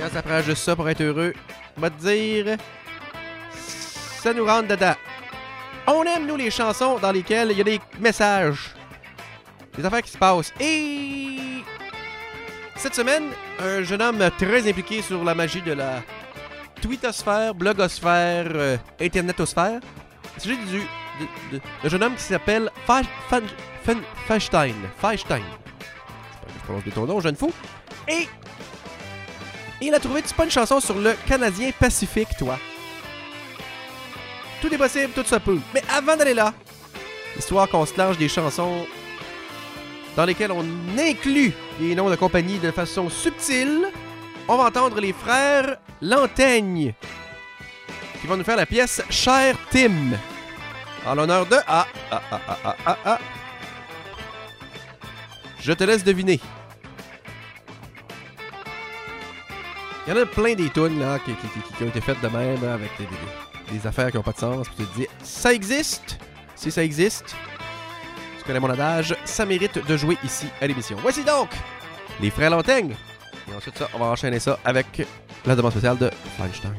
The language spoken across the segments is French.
Quand ça prend juste ça pour être heureux, on va te dire, ça nous rentre dedans. On aime, nous, les chansons dans lesquelles il y a des messages, des affaires qui se passent. Et cette semaine, un jeune homme très impliqué sur la magie de la twittosphère, blogosphère, internetosphère. Il s'agit d'un jeune homme qui s'appelle Feinstein. Feinstein. Je prononce bien ton nom, jeune fou. Et il a trouvé, c'est pas une chanson sur le Canadien Pacifique, toi. Tout est possible, tout se peut. Mais avant d'aller là, histoire qu'on se lance des chansons dans lesquelles on inclut les noms de compagnie de façon subtile, on va entendre les frères Lantaigne qui vont nous faire la pièce Cher Tim en l'honneur de Je te laisse deviner. Il y en a plein des tunes là, qui ont été faites de même là, avec des affaires qui n'ont pas de sens. Puis tu te dis, ça existe. Si ça existe, tu connais mon adage, ça mérite de jouer ici à l'émission. Voici donc les frères Lantaigne. Et ensuite ça, on va enchaîner ça avec la demande spéciale de Feinstein.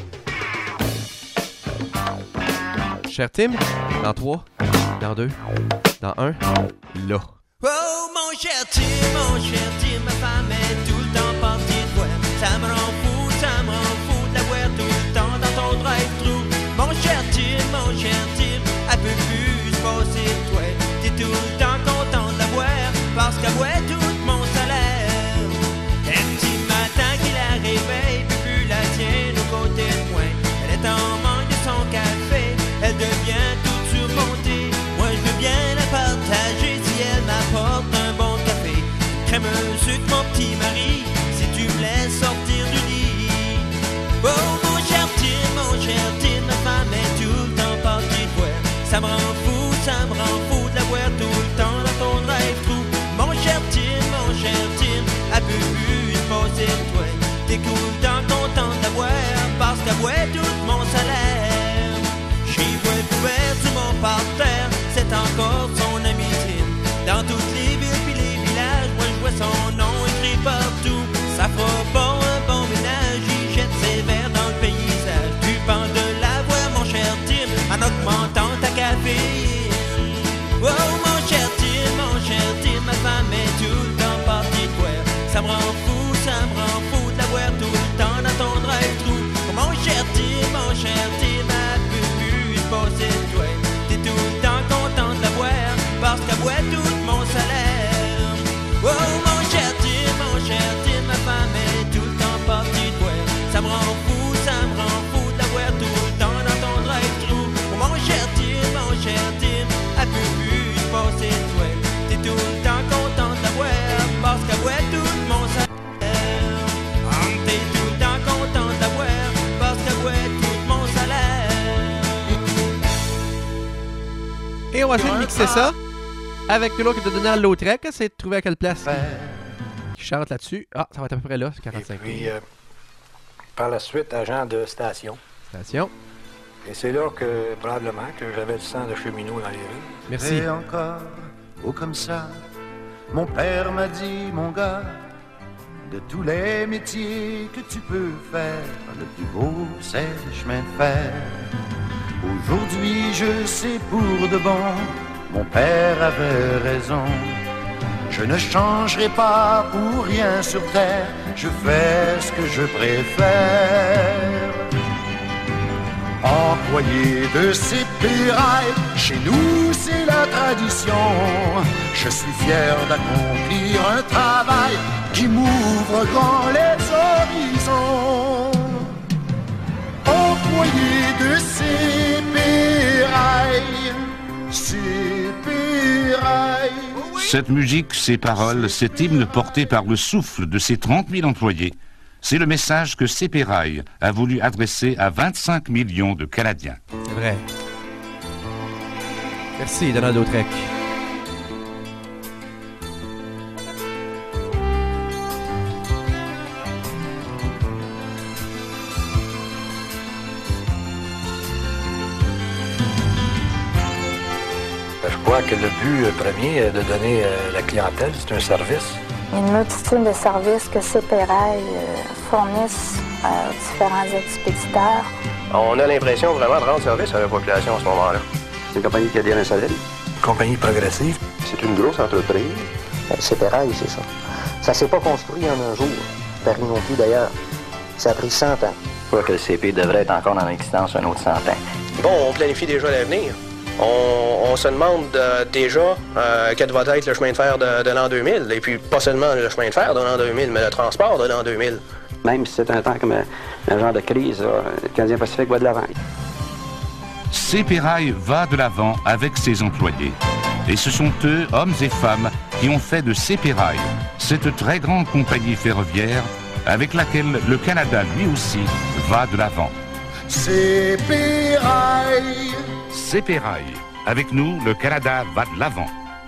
Cher Tim, dans 3, dans 2, dans 1, là. Oh mon cher Tim, ma femme est tout le temps partie de voir. Ça me rend fou de la voir tout le temps dans ton drive-thru. Mon cher Tim, elle peut plus se passer de toi. T'es tout le temps content de la voir parce qu'elle voit tout mon salaire. Un petit matin qu'il la réveille, puis plus la tienne aux côtés de moi. Elle est en manque de son café, elle devient toute surmontée. Moi je veux bien la partager si elle m'apporte un bon café. Crème sucre mon petit mari, si tu me laisses sortir du lit. Oh mon cher Tim, ma femme est tout le temps partie de voir. Ça me rend fou de la voir tout le temps dans ton drive-thru. Mon cher Tim, elle peut plus se passer de toi. T'es tout le temps content de la voir parce qu'elle voit tout mon salaire. Chez moi couvert sur mon parterre, c'est encore son ami Tim. Dans toutes les villes puis les villages, moi je vois son nom écrit partout. Ça fera pas un bon ménage, il jette ses verres dans le paysage. Tu penses de la voir mon cher Tim en augmentant ta caféine. Oh mon cher Tim, ma femme est tout le temps partie de voir. Ça me rend fou de la voir tout le temps dans ton drive-thru. Oh mon cher Tim, elle peut plus se passer de toi. T'es tout le temps content de la voir parce qu'elle voit tout mon salaire. Oh mon cher Tim, ma femme est tout le temps partie de voir. Ça me rend fou de la voir tout le temps dans ton drive-thru. Oh mon cher Tim, elle peut plus se passer de toi. T'es tout le temps content de la voir parce qu'elle voit tout mon salaire. T'es tout le temps content de la voir parce qu'elle voit tout mon salaire. Et on va essayer de mixer ça avec l'autre de Donald Lautrec. C'est de trouver à quelle place qui chante là-dessus. Ah, ça va être à peu près là, c'est 45 Et puis, par la suite, agent de station. Station. Et c'est là que, probablement, que j'avais le sang de cheminot dans les rues. Merci. Et encore, oh comme ça, mon père m'a dit, mon gars, de tous les métiers que tu peux faire, le plus beau, c'est le chemin de fer. Aujourd'hui, je sais pour de bon, mon père avait raison. Je ne changerai pas pour rien sur terre, je fais ce que je préfère. Employé de ces pérailles, chez nous c'est la tradition. Je suis fier d'accomplir un travail qui m'ouvre grand les horizons. Employé de ces pérailles, ces pérailles. Cette musique, ces paroles, cet hymne porté par le souffle de ses 30 000 employés, c'est le message que Sépérail a voulu adresser à 25 millions de Canadiens. C'est vrai. Merci, Donald Lautrec. Je crois que le but premier de donner la clientèle, c'est un service. Il y a une multitude de services que CPRail fournissent à différents expéditeurs. On a l'impression vraiment de rendre service à la population à ce moment-là. C'est une compagnie qui a des reins solides. Compagnie progressive. C'est une grosse entreprise. CPRail, c'est ça. Ça s'est pas construit en un jour. Paris non plus, d'ailleurs. Ça a pris 100 ans. Je crois que le CP devrait être encore en existence un autre 100 ans. Bon, on planifie déjà l'avenir. On se demande déjà quel va être le chemin de fer de l'an 2000. Et puis, pas seulement le chemin de fer de l'an 2000, mais le transport de l'an 2000. Même si c'est un temps comme un genre de crise, le Canadien Pacifique va de l'avant. CPRail va de l'avant avec ses employés. Et ce sont eux, hommes et femmes, qui ont fait de CPRail cette très grande compagnie ferroviaire avec laquelle le Canada, lui aussi, va de l'avant. CPRail. CPRail. Avec nous, le Canada va de l'avant.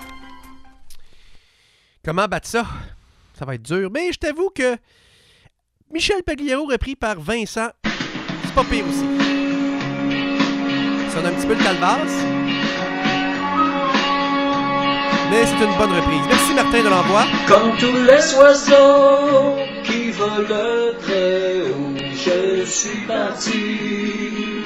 Comment battre ça? Ça va être dur. Mais je t'avoue que Michel Pagliaro repris par Vincent, c'est pas pire aussi. Ça donne un petit peu le calvasse. Mais c'est une bonne reprise. Merci Martin de l'envoi. Comme tous les oiseaux qui volent très haut, je suis parti.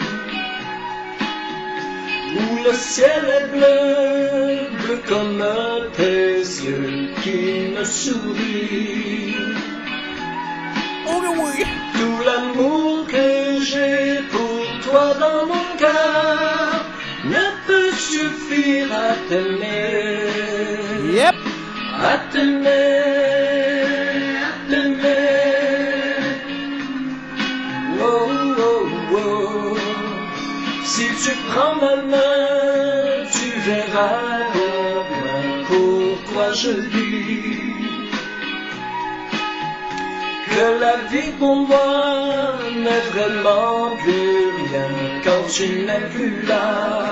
Où le ciel est bleu, bleu comme tes yeux qui me sourient. Oh oui! Tout l'amour que j'ai pour toi dans mon cœur ne peut suffire à t'aimer. Yep! À t'aimer, à t'aimer. Oh, oh, oh. Si tu prends ma main, tu verras bien pourquoi je dis que la vie pour moi n'est vraiment plus rien quand tu n'es plus là.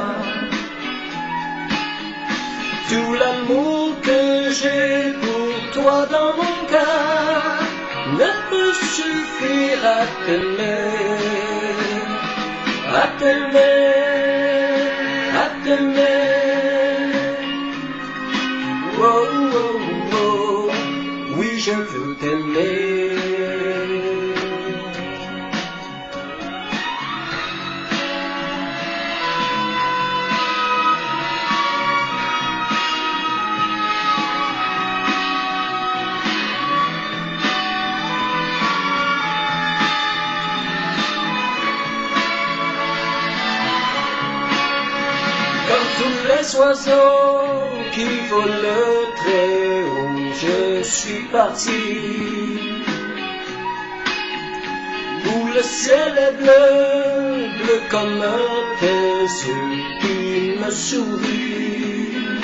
Tout l'amour que j'ai pour toi dans mon cœur ne peut suffire à t'aimer, à t'aimer, à t'aimer. Oh, oh, oh, oui, je veux t'aimer. Les oiseaux qui volent très haut, je suis parti. Où le ciel est bleu, bleu comme tes yeux qui me sourient.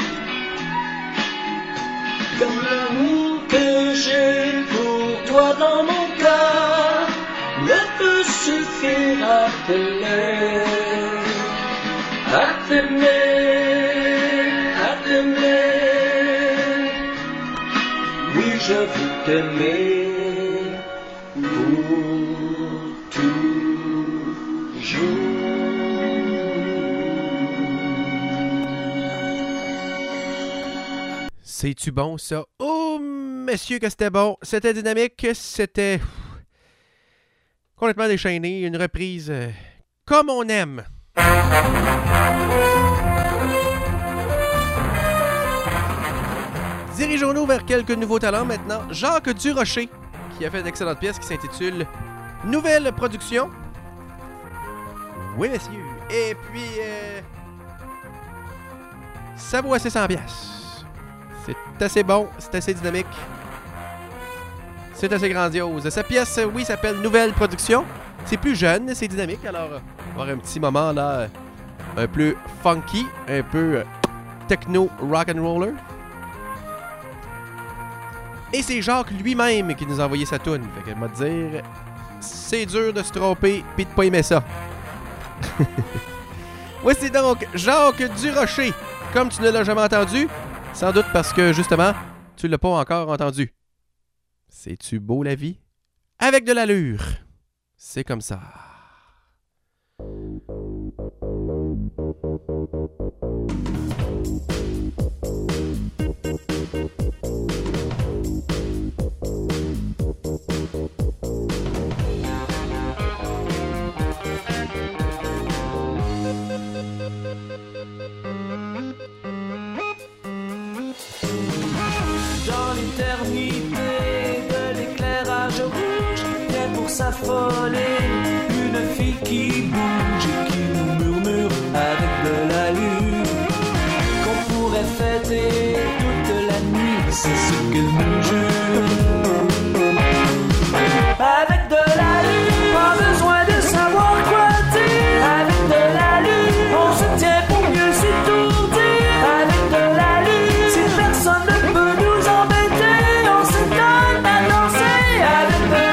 Comme l'amour que j'ai pour toi dans mon cœur ne peut suffire à t'aimer, à t'aimer. Oui, je veux t'aimer pour toujours. C'est-tu bon, ça? Oh, messieurs, que c'était bon. C'était dynamique, c'était complètement déchaîné. Une reprise comme on aime. Dirigeons-nous vers quelques nouveaux talents maintenant. Jacques Durocher, qui a fait d'excellentes pièces qui s'intitule Nouvelle production. Oui, messieurs. Et puis, ça vaut assez 100$. C'est assez bon, c'est assez dynamique. C'est assez grandiose. Sa pièce, oui, s'appelle Nouvelle production. C'est plus jeune, c'est dynamique. Alors, on va avoir un petit moment là, un peu funky, un peu techno rock'n'roller. Et c'est Jacques lui-même qui nous a envoyé sa toune. Fait qu'elle m'a dit, c'est dur de se tromper pis de pas aimer ça. Voici donc Jacques Durocher. Comme tu ne l'as jamais entendu, sans doute parce que, justement, tu l'as pas encore entendu. C'est-tu beau la vie? Avec de l'allure. C'est comme ça. s'affoler. Une fille qui bouge et qui nous murmure avec de l'allure. Qu'on pourrait fêter toute la nuit, c'est ce qu'elle nous jure. Avec de l'allure, pas besoin de savoir quoi dire. Avec de l'allure, on se tient pour mieux s'étourdir. Avec de l'allure, si personne ne peut nous embêter, on s'étonne à danser. Avec de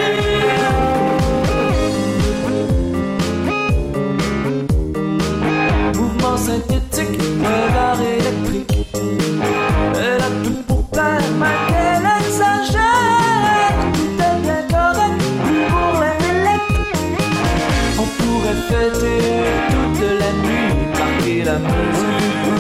l'allure, mouvement synthétique, regard électrique. Elle a tout pour plaire, mais qu'elle exagère. Tout est bien correct, pour l'intellect. On pourrait fêter toute la nuit, marquer la mesure.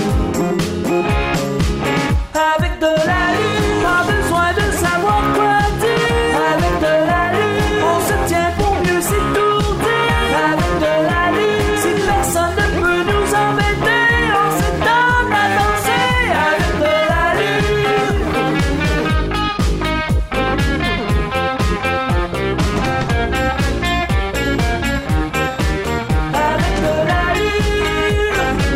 Avec de l'allure, pas besoin de savoir quoi dire. Avec de l'allure, on se tient pour mieux s'étourdir. Avec de l'allure, si personne ne peut nous embêter, on s'étonne à danser. Avec de l'allure. Avec de l'allure.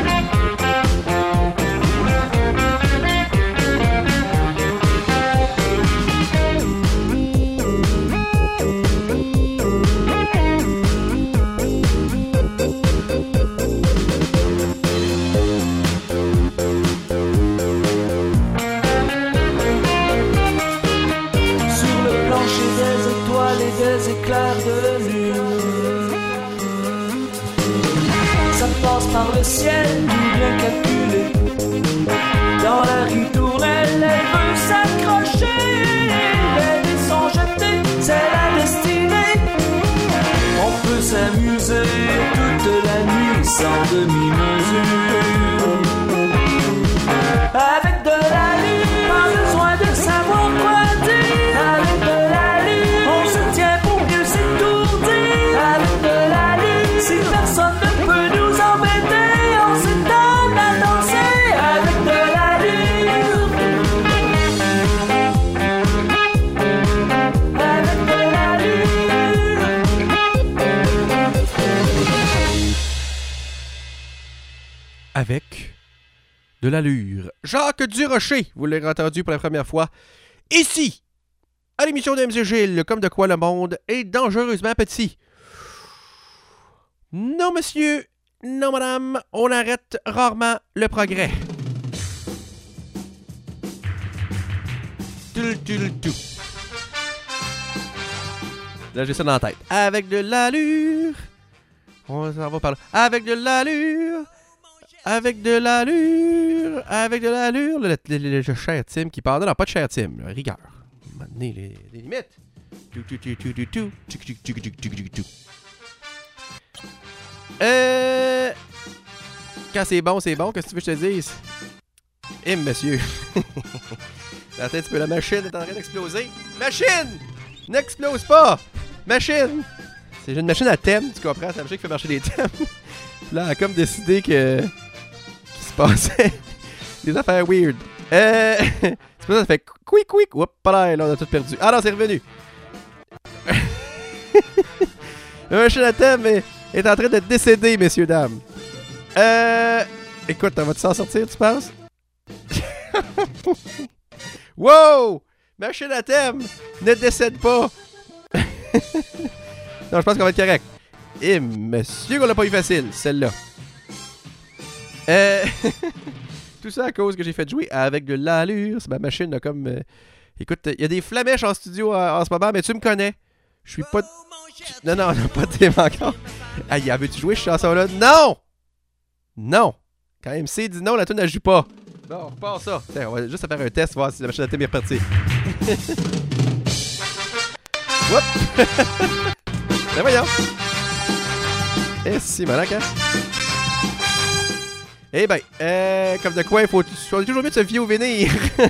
Sur le plancher des étoiles et des éclairs de lune, ça passe par le ciel tout bien calculé. Dans la rue tourne, elle veut s'accrocher. Les dés sont jetés, c'est la destinée. On peut s'amuser toute la nuit sans demi-mesure. Avec de l'allure, pas besoin de savoir quoi dire. Avec de l'allure, on se tient pour mieux s'étourdir. Avec de l'allure, si personne ne peut nous embêter, on s'étonne à danser. Avec de l'allure. Avec de l'allure. Avec de l'allure. Jacques Durocher, vous l'aurez entendu pour la première fois, ici, à l'émission de MC Gilles, comme de quoi le monde est dangereusement petit. Non, monsieur, non, madame, on arrête rarement le progrès. Tout. Là, j'ai ça dans la tête. Avec de l'allure. On s'en va par là. Avec de l'allure. Avec de l'allure. Avec de l'allure. Le cher Tim qui parle. Non, pas de cher Tim. Rigueur. Maintenant, les limites. Quand c'est bon, c'est bon. Qu'est-ce que tu veux que je te dise? Monsieur. Attends un petit peu, la machine est en train d'exploser. Machine! N'explose pas! Machine! C'est une machine à thème, tu comprends? C'est la machine qui fait marcher les thèmes. Là, elle a comme décidé que... qu'il se passait des affaires weird. C'est pas ça, ça fait quick. Oups, pas là, on a tout perdu. Ah non, c'est revenu. La machine à thème est en train de décéder, messieurs, dames. Écoute, vas-tu s'en sortir, tu penses? Wow! Machine à thème! Ne décède pas! Non, je pense qu'on va être correct. Monsieur, qu'on l'a pas eu facile, celle-là. Tout ça à cause que j'ai fait jouer avec de l'allure. C'est ma machine là, comme... Écoute, il y a des flamèches en studio en ce moment, mais tu me connais. Je suis pas... Non, pas de thème encore. Aïe, veux-tu jouer cette chanson-là? Non! Non! Quand MC dit non, la tune ne joue pas. Bon, on repart ça. Tiens, on va juste faire un test, voir si la machine à thème est repartie. Whoop! Ben voyons! Si, malin, hein? Eh ben, comme de quoi, il faut toujours mieux de se fier au venir.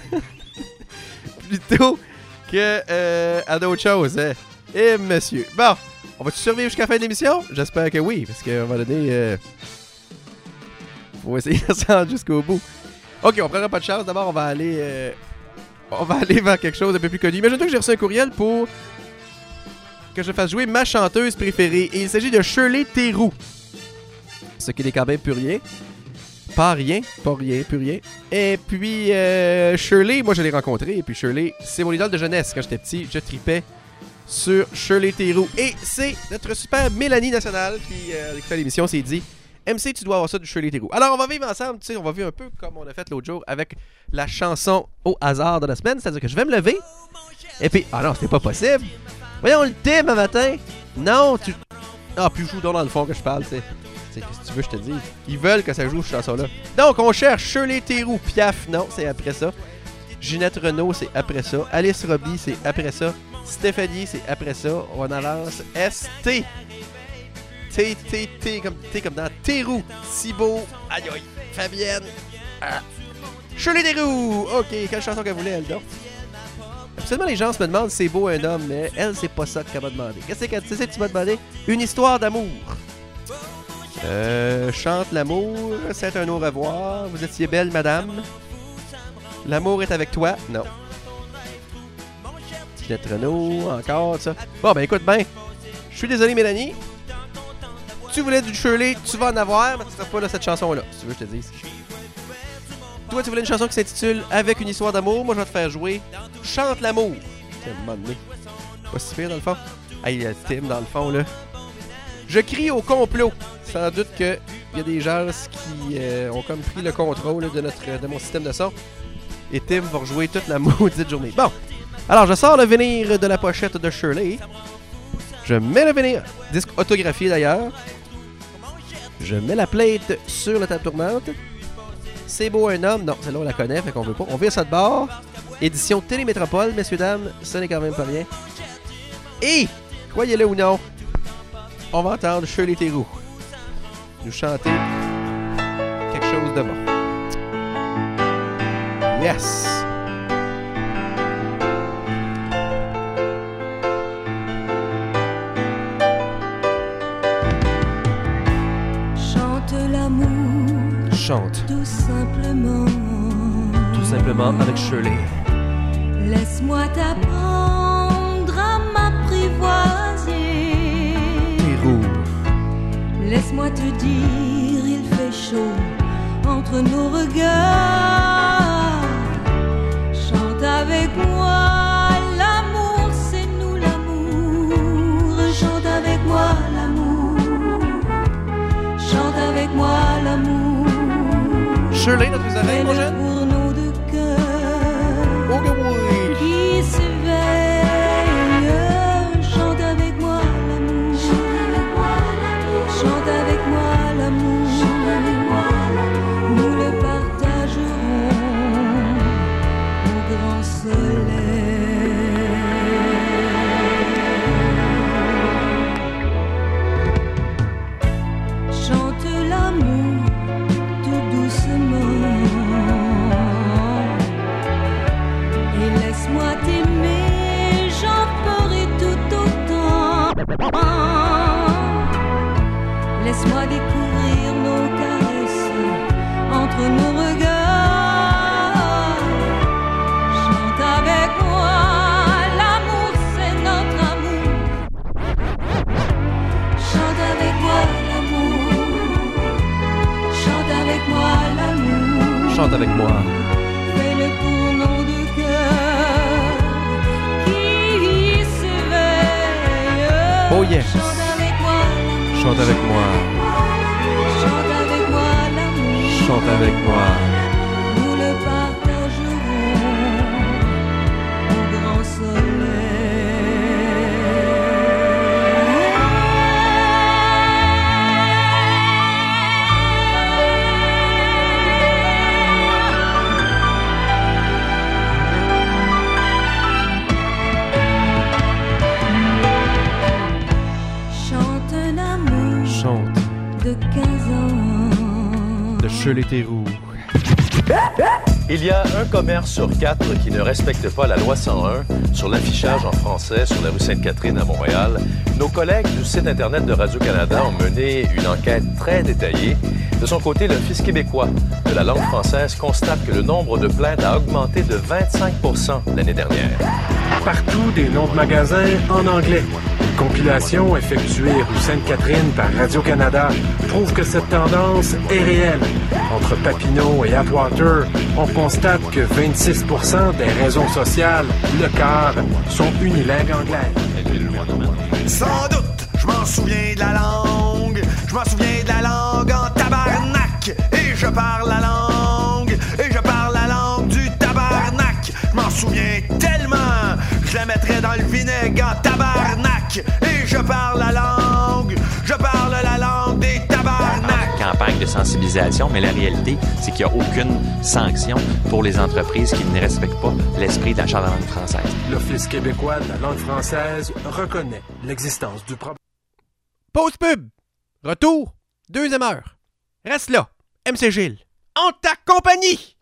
Plutôt que à d'autres choses. Monsieur. Bon, on va-tu survivre jusqu'à la fin de l'émission? J'espère que oui, parce qu'à un moment donné, faut essayer de se rendre jusqu'au bout. Ok, on prendra pas de chance. D'abord, on va aller vers quelque chose d'un peu plus connu. Imagine-toi que j'ai reçu un courriel pour que je fasse jouer ma chanteuse préférée. Et il s'agit de Shirley Theroux. Ce qui n'est quand même plus rien. Pas rien, plus rien. Et puis, Shirley, moi je l'ai rencontrée. Et puis Shirley, c'est mon idole de jeunesse. Quand j'étais petit, je tripais sur Shirley Theroux. Et c'est notre super Mélanie Nationale qui fait l'émission, s'est dit MC, tu dois avoir ça du Shirley Theroux. Alors, on va vivre ensemble, tu sais, on va vivre un peu comme on a fait l'autre jour avec la chanson au hasard de la semaine. C'est-à-dire que je vais me lever. Et puis, ah non, c'était pas possible. Voyons le thème un matin. Non, tu. Ah, puis je joue dans le fond que je parle, tu sais. Qu'est-ce que tu veux que je te dise? Ils veulent que ça joue cette chanson-là. Donc, on cherche Shirley Theroux. Piaf, non, c'est après ça. Ginette Renault, c'est après ça. Alice Robbie, c'est après ça. Stéphanie, c'est après ça. On avance. S-T. T comme dans Theroux. Thibaut. Aïe aïe. Fabienne. Ah. Shirley Theroux. OK, quelle chanson qu'elle voulait, elle, donc? Absolument, les gens se me demandent si c'est beau un homme, mais elle, c'est pas ça qu'elle m'a demandé. Qu'est-ce que tu m'as demandé? Une histoire d'amour. Chante l'amour, c'est un au revoir. Vous étiez belle, madame. L'amour est avec toi. Non. Ginette Renault, encore ça. Bon, ben écoute bien. Je suis désolé, Mélanie. Tu voulais du Shirley, tu vas en avoir, mais tu seras pas là cette chanson-là. Si tu veux, je te dise. Toi, tu voulais une chanson qui s'intitule Avec une histoire d'amour. Moi, je vais te faire jouer Chante l'amour. C'est un moment donné. Pas si pire, dans le fond. Hey, il y a Tim, dans le fond, là. Je crie au complot. Sans doute qu'il y a des gens qui ont comme pris le contrôle de mon système de son. Et Tim va rejouer toute la maudite journée. Bon. Alors, je sors le vinyle de la pochette de Shirley. Je mets le vinyle. Disque autographié, d'ailleurs. Je mets la plate sur la table tournante. C'est beau un homme. Non, celle-là, on la connaît, fait qu'on veut pas. On vire ça de bord. Édition Télémétropole, messieurs, dames. Ce n'est quand même pas rien. Et, croyez-le ou non, on va entendre Shirley Theroux nous chanter quelque chose de bon. Yes! Chante l'amour. Chante. Tout simplement. Tout simplement avec Shirley. Laisse-moi t'apprendre à m'apprivoiser. Theroux. Laisse-moi te dire, il fait chaud entre nos regards. Chante avec moi, l'amour, c'est nous l'amour. Chante avec moi l'amour. Chante avec moi l'amour. Shirley, notre oreille, mon jeune. Pour nos deux cœurs. Oh que oui. Qui s'éveille. Chante avec moi l'amour. Chante avec moi l'amour. Nous le partagerons au grand soleil. Chante l'amour tout doucement. Et laisse-moi t'aimer, j'en ferai tout autant. Laisse-moi découvrir nos caresses entre nos regards. Chante avec moi, l'amour c'est notre amour. Chante avec moi l'amour. Chante avec moi l'amour. Chante avec moi. Fais-le pour nos deux cœurs qui s'éveillent. Oh yes. Chante avec moi l'amour. Chante avec moi. Chante avec moi l'amour. Chante avec moi. Nous le partagerons au grand soleil. Chante un amour Chante de 15 ans. de Shirley Theroux. Il y a un commerce sur 4 qui ne respecte pas la loi 101 sur l'affichage en français sur la rue Sainte-Catherine à Montréal. Nos collègues du site Internet de Radio-Canada ont mené une enquête très détaillée. De son côté, l'Office québécois de la langue française constate que le nombre de plaintes a augmenté de 25 % l'année dernière. Partout, des noms de magasins en anglais. compilation effectuée rue Sainte-Catherine par Radio-Canada prouve que cette tendance est réelle. Entre Papineau et Atwater, on constate que 26% des raisons sociales, le quart, sont unilingues anglaises. Sans doute, je m'en souviens de la langue. Je m'en souviens de la langue en tabarnak. Et je parle la langue. Et je parle la langue du tabarnak. Je m'en souviens tellement. Je la mettrais dans le vinaigre en tabarnak. Et je parle la langue. Je parle la langue des tabarnak. Campagne de sensibilisation, mais la réalité, c'est qu'il n'y a aucune sanction pour les entreprises qui ne respectent pas l'esprit de la Charte de la langue française. L'Office québécois de la langue française reconnaît l'existence du problème. Pause pub! Retour, deuxième heure. Reste là, MC Gilles, en ta compagnie!